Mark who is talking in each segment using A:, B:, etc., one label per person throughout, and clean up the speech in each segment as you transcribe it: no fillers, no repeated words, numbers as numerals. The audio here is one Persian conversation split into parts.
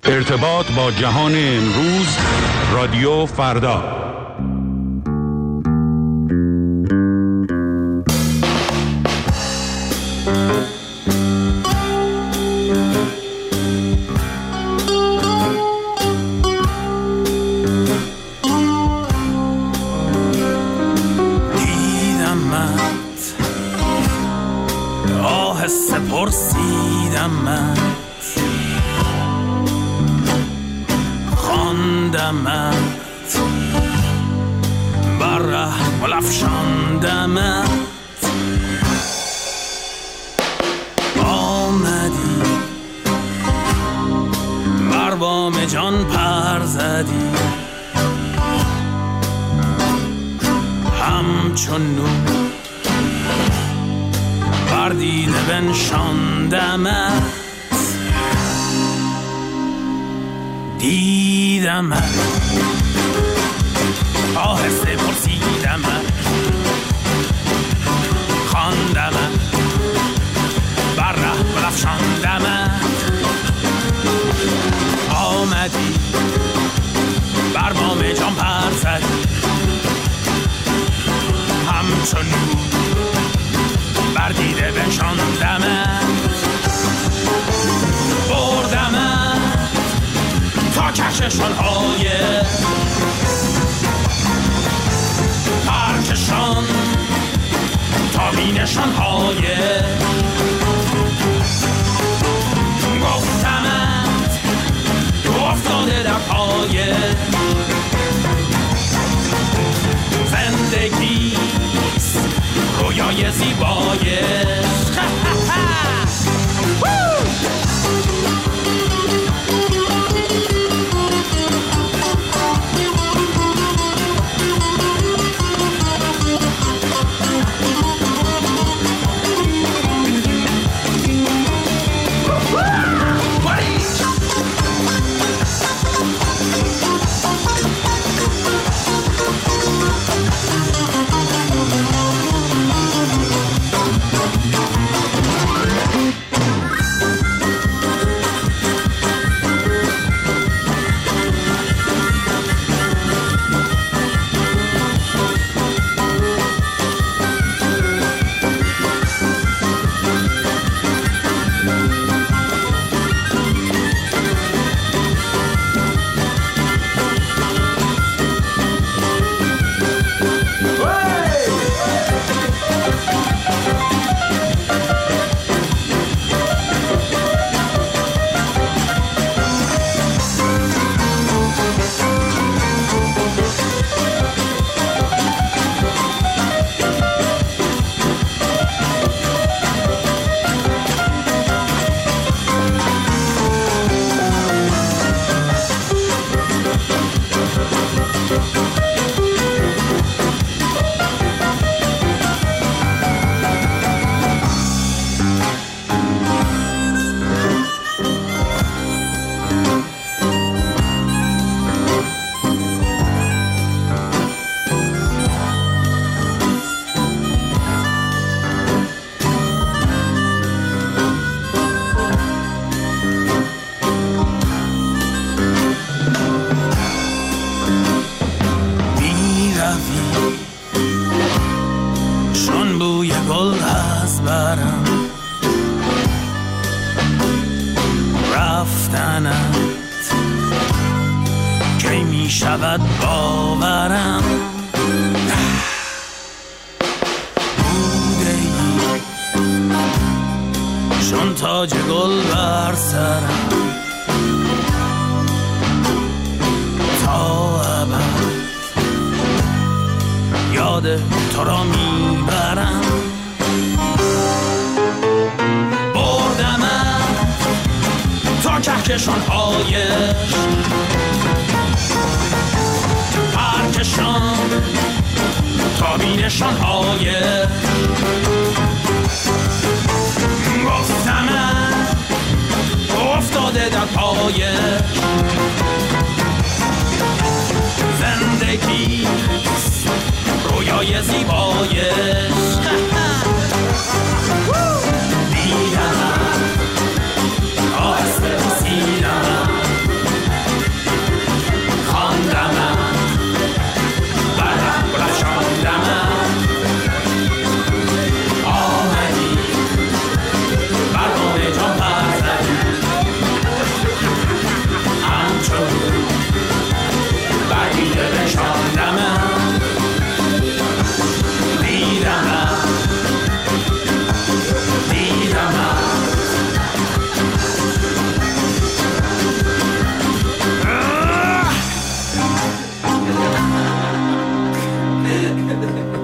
A: ارتباط با جهان امروز، رادیو فردا.
B: پرسیدمت خواندمت بر رحم افشاندمت آمدی بر بام جان پر زدی همچون نور بر دیده بنشاندمت دیدمت آهسته پرسیدمت خواندمت بر ره افشاندمت آمدی بر بام جان پر زدی همچون بر دیده بنشاندمت بردمت تا کهکشان‌های پرکشان تا بینشان‌های گفتمت تو افتاده در پای زندگیست رویای زیبایش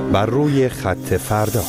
C: بر روی خط فردا.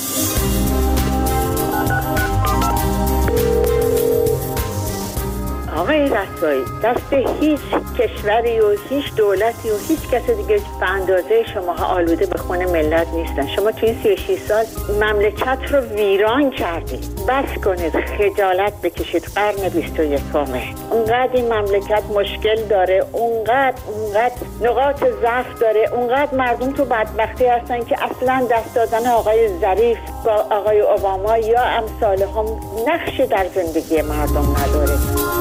D: آقای رسوایی، دست هیچ کشوری و هیچ دولتی و هیچ کس دیگه به اندازه شماها آلوده به خون ملت نیستن. شما توی 36 سال مملکت رو ویران کردید. بس کنید، خجالت بکشید. قرن 21 اونقدر این مملکت مشکل داره، اونقدر نقاط ضعف داره، اونقدر مردم تو بدبختی هستن که اصلا دست دادن آقای ظریف با آقای اوباما یا امثال هم نقشی در زندگی مردم نداره.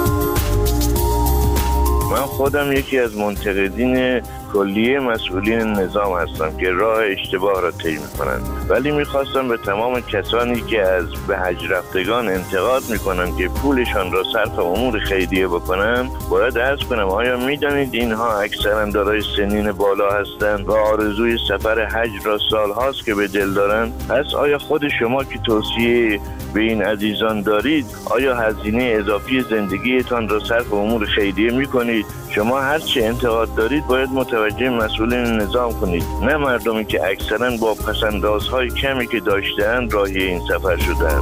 E: من خودم یکی از منتقدین کلیه مسئولین نظام هستم که راه اشتباه را طی می‌کنند، ولی می‌خواستم به تمام کسانی که از به حج رفتگان انتقاد می‌کنند که پولشان را صرف امور خیریه بکنند باید عرض کنم آیا می‌دانید اینها اکثرا دارای سنین بالا هستند و آرزوی سفر حج را سال‌هاست که به دل دارند؟ پس آیا خود شما که توصیه به این عزیزان دارید آیا هزینه اضافی زندگیتان را صرف امور خیریه می‌کنید؟ شما هر چه انتقاد دارید باید متوجه مسئولین نظام کنید، نه مردمی که اکثرا با پس‌اندازهای کمی که داشته‌اند راهی این سفر شدند.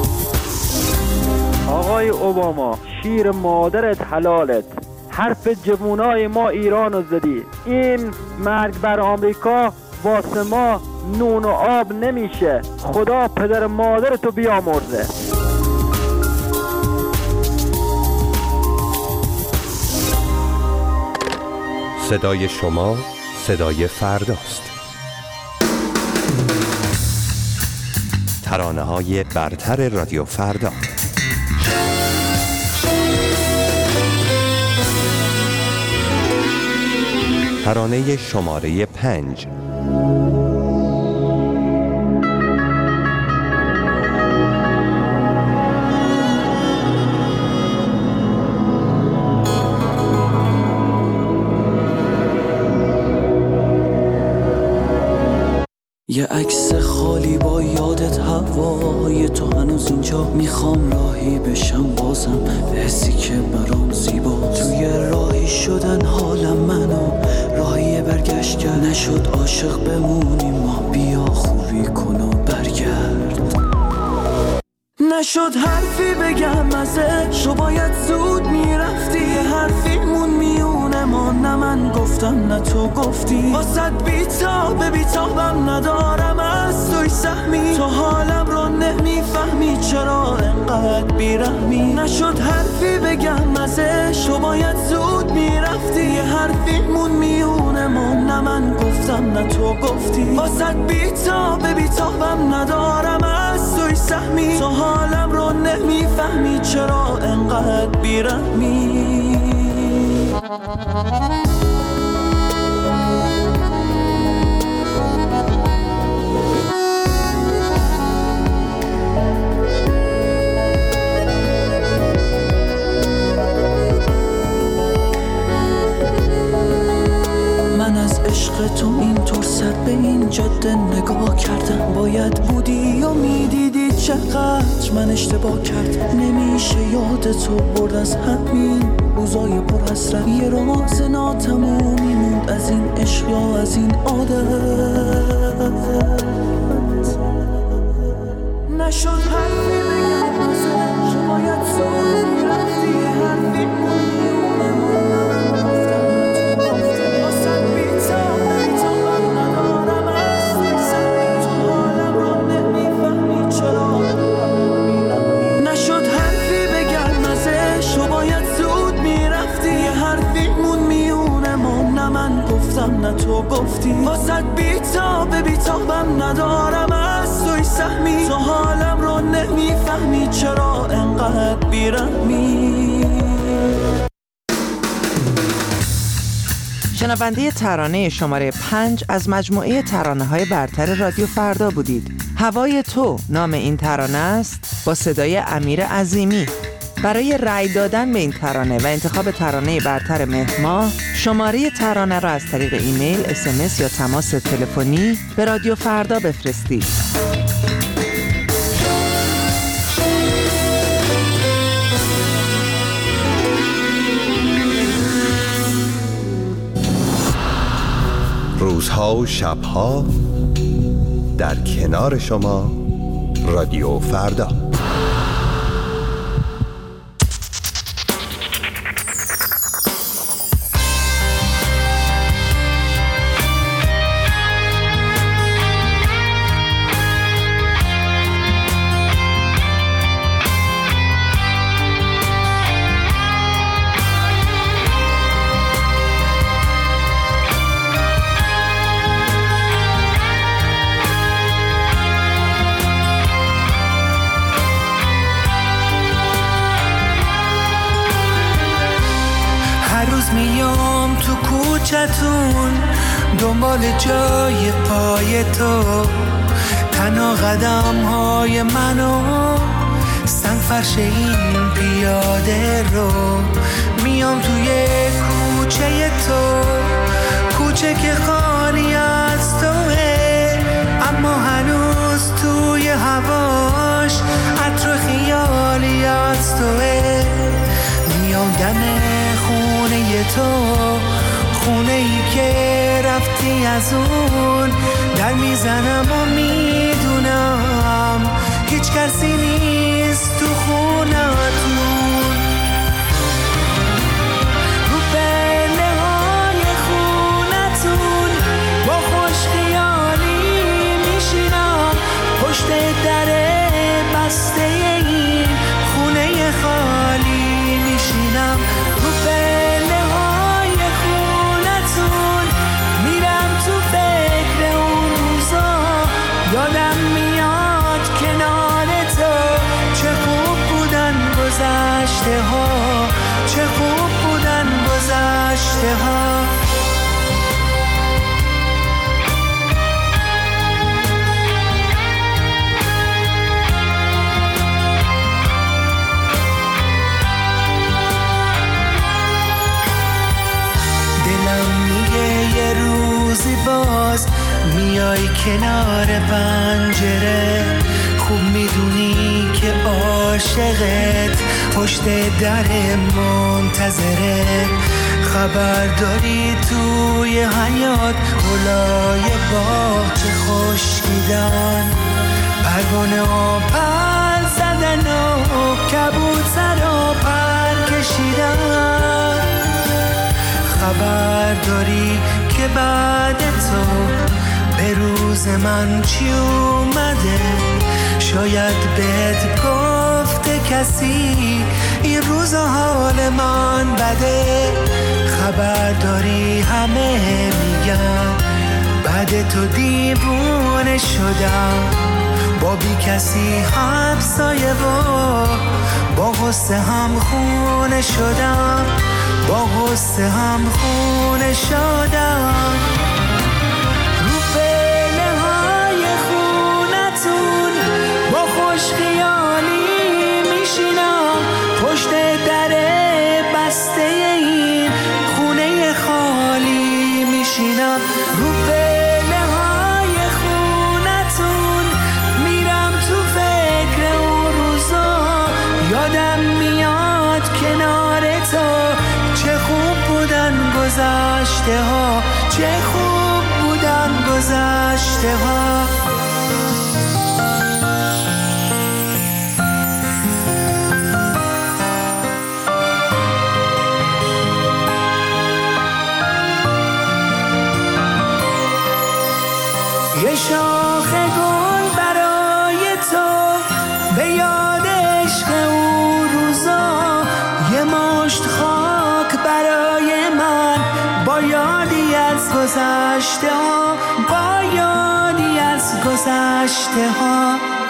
F: آقای اوباما، شیر مادرت حلالت. حرف جوونای ما ایرانو زدی. این مرگ بر آمریکا واسه ما نون و آب نمیشه. خدا پدر مادرتو بیامرزه.
C: صدای شما صدای فرداست. ترانه‌های برتر رادیو فردا. ترانه شماره 5.
G: یه عکس خالی با یادت هوای تو هنوز اینجا، میخوام راهی بشم بازم حسی که برام زیبا. توی راهی شدن حالم منو راهی برگشت کرد، نشد عاشق بمونیم ما، بیا خوبی کن و برگرد. نشد حرفی بگم ازش، تو باید زود میرفتی. یه حرفیمون میونه ما، نه من گفتم نه تو گفتی. واسد بیتابم ندارم از توی سهمی، تو حالم رو نمیفهمی چرا انقدر بیرحمی. نشد حرفی بگم ازش، تو باید زود میرفتی. یه حرفیمون میونه ما، نه من گفتم نه تو گفتی. واسد بیتابم ندارم از توی سهمی، تو حالم رو نمیفهمی چرا انقدر بیرحمی. من از عشق تو اینطور سر به این جاده نگاه کردم، باید بودی و میدیدی چقدر من اشتباه کردم. نمیشه یاد تو برد از همین روزای پر حسرت، یه راز ناتمومی موند از این عشق یا از این عادت. نشد حرفی بگم ازش، باید زود میرفتی. یه حرفی میونه من گفتم تو گفتی. واسد بیتابم ندارم از توی سهمی، تو حالم رو نمیفهمی چرا. نشد حرفی بگم ازش، تو باید زود میرفتی. یه حرفیمون میونه ما، نه من گفتم نه تو گفتی. واسد بیتابم ندارم از توی سهمی، تو حالم رو نمیفهمی چرا انقدر بیرحمی.
H: شنونده ترانه شماره 5 از مجموعه ترانه‌های برتر رادیو فردا بودید. هوای تو نام این ترانه است، با صدای امیر عظیمی. برای رأی دادن به این ترانه و انتخاب ترانه برتر مهر ماه، شماره ترانه را از طریق ایمیل، SMS یا تماس تلفنی به رادیو فردا بفرستید.
C: روزها و شبها در کنار شما رادیو فردا.
I: میام تو کوچتون دنبال جای پای تو، تنها قدم های منو سنگ فرش این پیاده رو. میام توی کوچه تو، کوچه که خالی از توه، اما هنوز توی هواش عطر خیالی از توه. میام دم خونه تو، خونه ای که رفتی از اون، در میزنم و میدونم هیچ کسی نیست تو خونتون. رو پله های خونتون با خوش خیالی میشینم، پشت در بسته این خونه خالی میشینم. رو پله های خونتون میرم تو فکر اون روزا، یادم میاد کنار تو چه خوب بودن گذشته ها، چه خوب بودن گذشته ها. یه روزی باز میای کنار پنجره، خوب میدونی که عاشقت پشت در منتظره. خبر داری توی حیات گلای باغ چه خشکیدن، پروانه ها پر زدن و کبوتر ها پر کشیدن. خبر داری که بعد تو به روز من چی اومده، شاید بهت گفته کسی این روز حال من بده. خبر داری همه میگن بعد تو دیوونه شدم، با بی کسی همسایه و با غصه هم خونه شدم، با غصه هم خونه شدم. رو پله های خونتون با خوش خیالی میشینم، پشت در بسته این خونه خالی میشینم. رو پله های خونتون میرم تو فکر اون روزا، یادم میاد کنار تو چه خوب بودن گذشته ها، چه خوب بودن گذشته ها. یه شاخ گل برای تو به یاد عشق اون روزا، یه مشت خاک برای من با یادی از گذشته ها، با یادی از گذشته ها.